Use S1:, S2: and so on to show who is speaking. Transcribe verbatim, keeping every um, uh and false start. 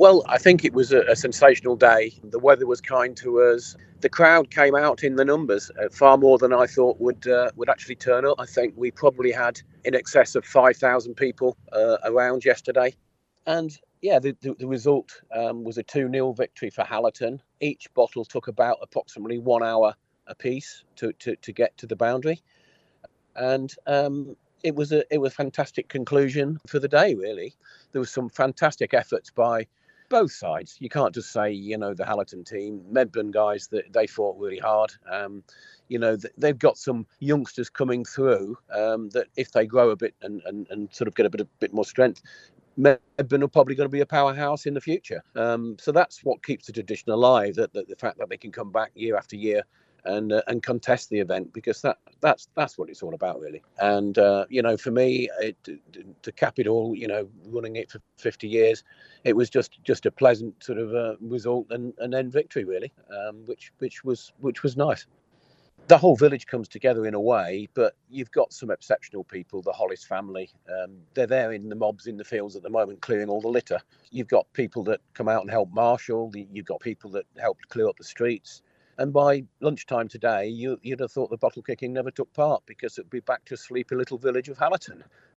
S1: Well, I think it was a, a sensational day. The weather was kind to us. The crowd came out in the numbers, uh, far more than I thought would uh, would actually turn up. I think we probably had in excess of five thousand people uh, around yesterday. And yeah, the, the, the result um, was a two nil victory for Hallerton. Each bottle took about approximately one hour apiece to, to, to get to the boundary. And um, it was a it was a fantastic conclusion for the day, really. There was some fantastic efforts by both sides. You can't just say, you know, the Hallerton team, Medburn guys, that they fought really hard. Um, you know, they've got some youngsters coming through um, that if they grow a bit and, and, and sort of get a bit, a bit more strength, Medburn are probably going to be a powerhouse in the future. Um, so that's what keeps the tradition alive, that, that the fact that they can come back year after year and uh, and contest the event, because that that's that's what it's all about, really. And uh, you know, for me, it, to cap it all, you know, running it for fifty years, it was just just a pleasant sort of uh, result and and then victory, really, um, which which was which was nice. The whole village comes together in a way, but you've got some exceptional people. The Hollis family, um, they're there in the mobs in the fields at the moment, clearing all the litter. You've got people that come out and help marshal. You've got people that help clear up the streets. And by lunchtime today, you, you'd have thought the bottle kicking never took part, because it'd be back to sleepy little village of Hallerton.